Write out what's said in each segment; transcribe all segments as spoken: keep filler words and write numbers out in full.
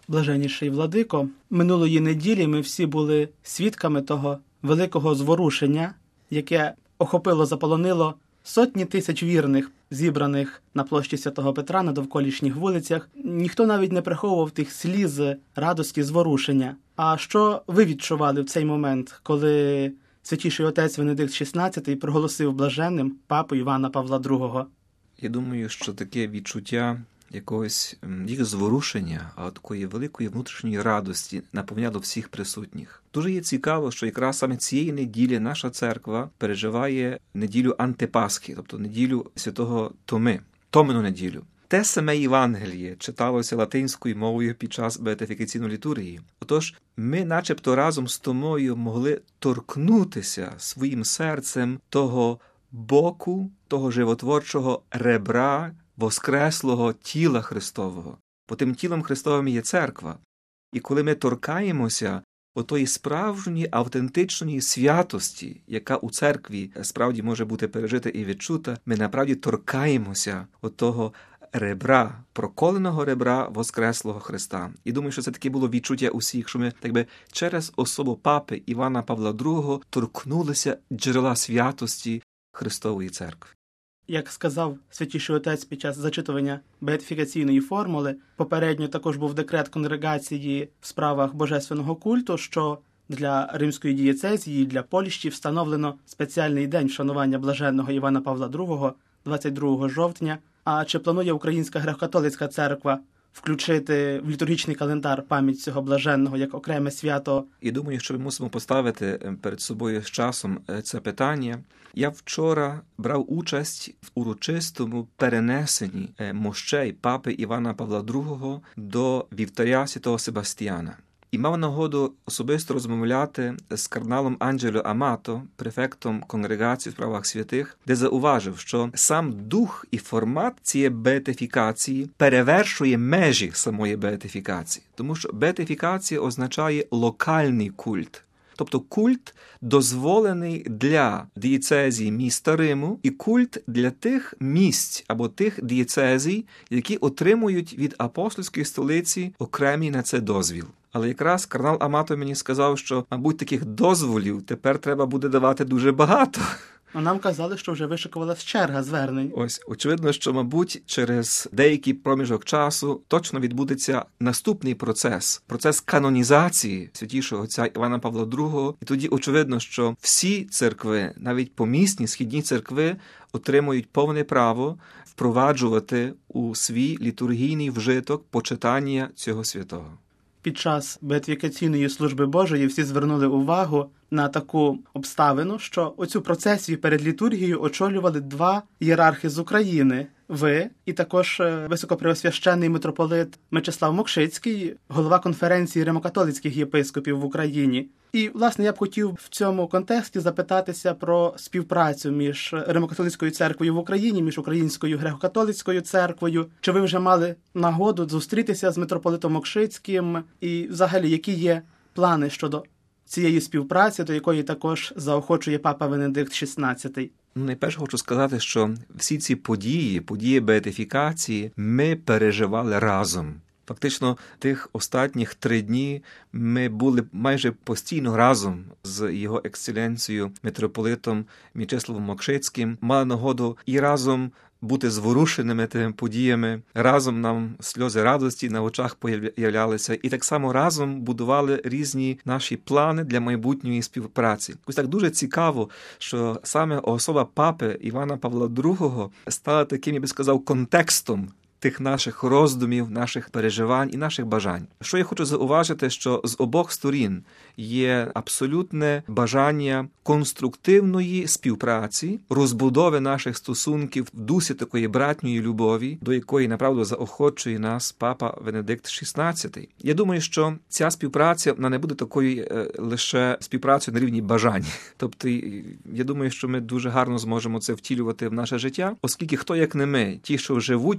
Блаженніший владико, минулої неділі ми всі були свідками того великого зворушення, яке охопило, заполонило сотні тисяч вірних, зібраних на площі Святого Петра на довколишніх вулицях. Ніхто навіть не приховував тих сліз радості, зворушення. А що ви відчували в цей момент, коли Святіший Отець Венедикт шістнадцятий проголосив блаженним папу Івана Павла другого? Я думаю, що таке відчуття якогось їх зворушення, а такої великої внутрішньої радості наповняло всіх присутніх. Дуже є цікаво, що якраз саме цієї неділі наша церква переживає неділю антипасхи, тобто неділю Святого Томи, Томину неділю. Те саме Євангеліє читалося латинською мовою під час беатифікаційної літургії. Отож, ми начебто разом з Томою могли торкнутися своїм серцем того боку, того животворчого ребра, воскреслого тіла Христового. Бо тим тілом Христовим є церква. І коли ми торкаємося отої справжньої, автентичної святості, яка у церкві справді може бути пережита і відчута, ми направді торкаємося отого ребра, проколеного ребра воскреслого Христа. І думаю, що це таке було відчуття усіх, що ми так би через особу папи Івана Павла другого торкнулися джерела святості Христової церкви. Як сказав Святіший Отець під час зачитування беатифікаційної формули, попередньо також був декрет конгрегації в справах божественного культу, що для Римської дієцезії, для Польщі встановлено спеціальний день вшанування блаженного Івана Павла другого, двадцять другого жовтня. А чи планує Українська греко-католицька церква включити в літургічний календар пам'ять цього блаженного як окреме свято? І думаю, що ми мусимо поставити перед собою з часом це питання. Я вчора брав участь в урочистому перенесенні мощей папи Івана Павла другого до вівтаря Святого Себастьяна. І мав нагоду особисто розмовляти з кардиналом Анджело Амато, префектом конгрегації в справах святих, де зауважив, що сам дух і формат цієї беатифікації перевершує межі самої беатифікації. Тому що беатифікація означає локальний культ. Тобто культ дозволений для дієцезії міста Риму і культ для тих місць або тих дієцезій, які отримують від апостольської столиці окремий на це дозвіл. Але якраз кардинал Амато мені сказав, що, мабуть, таких дозволів тепер треба буде давати дуже багато. А нам казали, що вже вишикувалась черга звернень. Ось, очевидно, що, мабуть, через деякий проміжок часу точно відбудеться наступний процес. Процес канонізації святішого отця Івана Павла другого. І тоді очевидно, що всі церкви, навіть помісні східні церкви, отримують повне право впроваджувати у свій літургійний вжиток почитання цього святого. Під час беатифікаційної служби Божої всі звернули увагу на таку обставину, що оцю процесію перед літургією очолювали два ієрархи з України. Ви і також високопреосвященний митрополит Мечислав Мокшицький, голова конференції римокатолицьких єпископів в Україні. І, власне, я б хотів в цьому контексті запитатися про співпрацю між Римокатолицькою церквою в Україні, між Українською греко-католицькою церквою. Чи ви вже мали нагоду зустрітися з митрополитом Мокшицьким? І, взагалі, які є плани щодо цієї співпраці, до якої також заохочує папа Венедикт шістнадцятий? Ну, найперше хочу сказати, що всі ці події, події беатифікації, ми переживали разом. Фактично, тих останніх три дні ми були майже постійно разом з його ексцеленцією митрополитом Мічеславом Мокшицьким, мали нагоду і разом бути зворушеними тими подіями, разом нам сльози радості на очах появлялися, і так само разом будували різні наші плани для майбутньої співпраці. Ось так дуже цікаво, що саме особа папи Івана Павла другого стала таким, я би сказав, контекстом тих наших роздумів, наших переживань і наших бажань. Що я хочу зауважити, що з обох сторін є абсолютне бажання конструктивної співпраці, розбудови наших стосунків в дусі такої братньої любові, до якої, направду, заохочує нас папа Венедикт шістнадцятий. Я думаю, що ця співпраця, вона не буде такою е, лише співпрацею на рівні бажань. Тобто, я думаю, що ми дуже гарно зможемо це втілювати в наше життя, оскільки хто, як не ми, ті, що живуть вже сьогодні,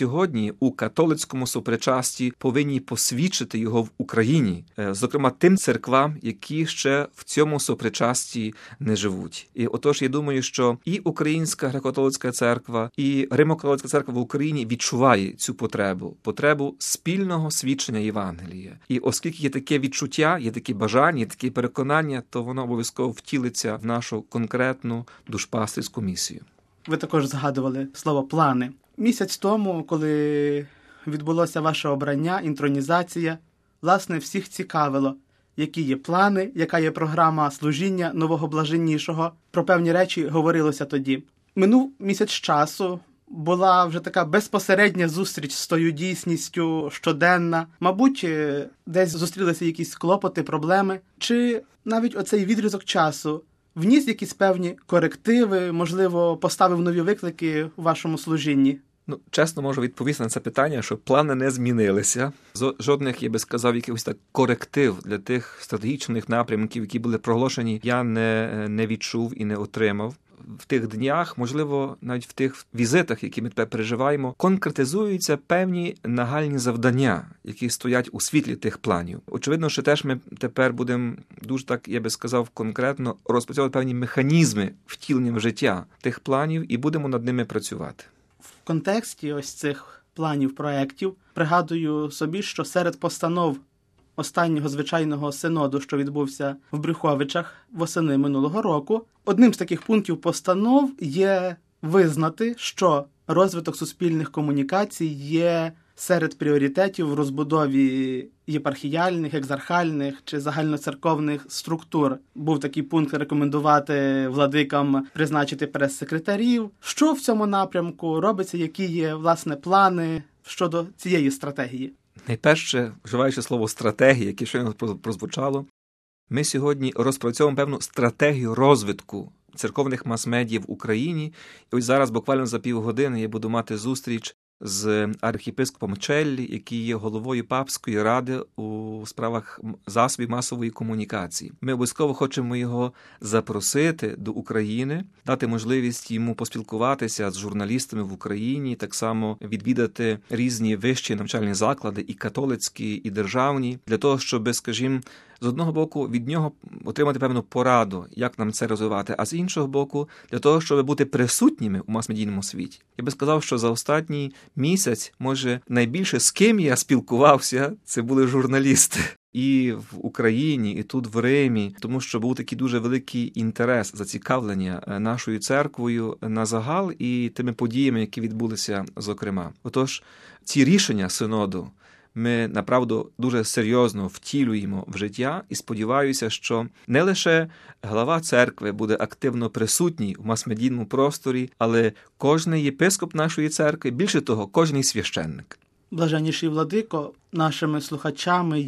сьогодні у католицькому сопричасті повинні посвідчити його в Україні, зокрема тим церквам, які ще в цьому сопричасті не живуть. І отож, я думаю, що і Українська греко-католицька церква, і Римо-католицька церква в Україні відчуває цю потребу, потребу спільного свідчення Євангелія. І оскільки є таке відчуття, є такі бажання, є такі переконання, то воно обов'язково втілиться в нашу конкретну душпастерську місію. Ви також згадували слово «плани». Місяць тому, коли відбулося ваше обрання, інтронізація, власне, всіх цікавило, які є плани, яка є програма служіння нового блаженнішого. Про певні речі говорилося тоді. Минув місяць часу, була вже така безпосередня зустріч з тою дійсністю щоденна. Мабуть, десь зустрілися якісь клопоти, проблеми. Чи навіть оцей відрізок часу вніс якісь певні корективи, можливо, поставив нові виклики у вашому служінні? Ну, чесно можу відповісти на це питання, що плани не змінилися. Жодних, я би сказав, якихось так коректив для тих стратегічних напрямків, які були проголошені, я не, не відчув і не отримав. В тих днях, можливо, навіть в тих візитах, які ми тепер переживаємо, конкретизуються певні нагальні завдання, які стоять у світлі тих планів. Очевидно, що теж ми тепер будемо дуже так, я би сказав, конкретно розпрацьовувати певні механізми втілення в життя тих планів і будемо над ними працювати. В контексті ось цих планів, проєктів, пригадую собі, що серед постанов останнього звичайного синоду, що відбувся в Брюховичах восени минулого року, одним з таких пунктів постанов є визнати, що розвиток суспільних комунікацій є серед пріоритетів в розбудові єпархіяльних, екзархальних чи загальноцерковних структур. Був такий пункт рекомендувати владикам призначити прес-секретарів. Що в цьому напрямку робиться, які є, власне, плани щодо цієї стратегії? Найперше, вживаючи слово «стратегія», яке щойно прозвучало, ми сьогодні розпрацьовуємо певну стратегію розвитку церковних мас-медіа в Україні. І ось зараз, буквально за півгодини, я буду мати зустріч з архієпископом Челлі, який є головою Папської ради у справах засобів масової комунікації. Ми обов'язково хочемо його запросити до України, дати можливість йому поспілкуватися з журналістами в Україні, так само відвідати різні вищі навчальні заклади, і католицькі, і державні, для того, щоб, скажімо, з одного боку, від нього отримати певну пораду, як нам це розвивати, а з іншого боку, для того, щоб бути присутніми у мас-медійному світі. Я би сказав, що за останній місяць, може, найбільше з ким я спілкувався, це були журналісти. І в Україні, і тут в Римі, тому що був такий дуже великий інтерес, зацікавлення нашою церквою на загал і тими подіями, які відбулися зокрема. Отож, ці рішення синоду ми, направду, дуже серйозно втілюємо в життя і сподіваюся, що не лише глава церкви буде активно присутній в мас-медійному просторі, але кожний єпископ нашої церкви, більше того, кожний священник. Блаженніший владико, нашими слухачами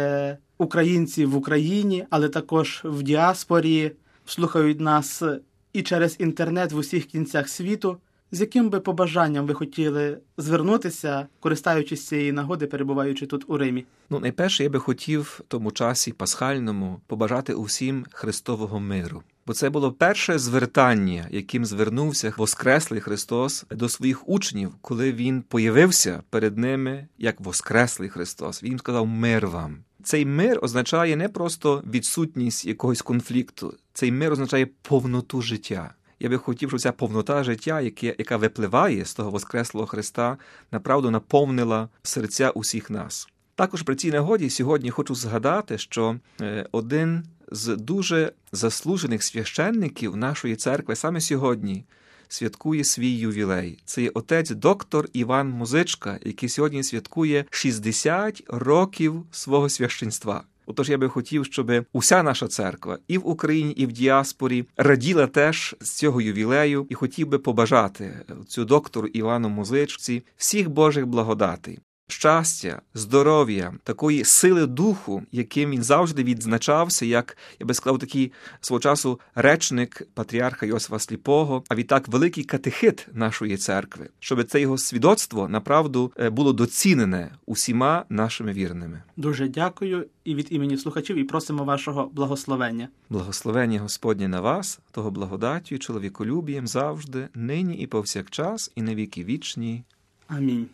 є українці в Україні, але також в діаспорі, слухають нас і через інтернет в усіх кінцях світу. З яким би побажанням ви хотіли звернутися, користаючись цієї нагоди, перебуваючи тут у Римі? Ну, найперше, я би хотів в тому часі пасхальному побажати усім Христового миру. Бо це було перше звертання, яким звернувся Воскреслий Христос до своїх учнів, коли Він появився перед ними як Воскреслий Христос. Він сказав «мир вам». Цей мир означає не просто відсутність якогось конфлікту, цей мир означає повноту життя. Я би хотів, щоб ця повнота життя, яка випливає з того Воскреслого Христа, направду наповнила серця усіх нас. Також при цій нагоді сьогодні хочу згадати, що один з дуже заслужених священників нашої церкви саме сьогодні святкує свій ювілей. Це є отець доктор Іван Музичка, який сьогодні святкує шістдесят років свого священства. Отож, я би хотів, щоб уся наша церква і в Україні, і в діаспорі раділа теж з цього ювілею і хотів би побажати цю доктору Івану Музичці всіх Божих благодатей, щастя, здоров'я, такої сили духу, яким він завжди відзначався, як, я би сказав, такий свого часу речник патріарха Йосифа Сліпого, а відтак великий катехит нашої церкви, щоб це його свідоцтво, направду, було доцінене усіма нашими вірними. Дуже дякую і від імені слухачів, і просимо вашого благословення. Благословення Господнє на вас, того благодаттю і чоловіколюбієм завжди, нині і повсякчас, і на віки вічні. Амінь.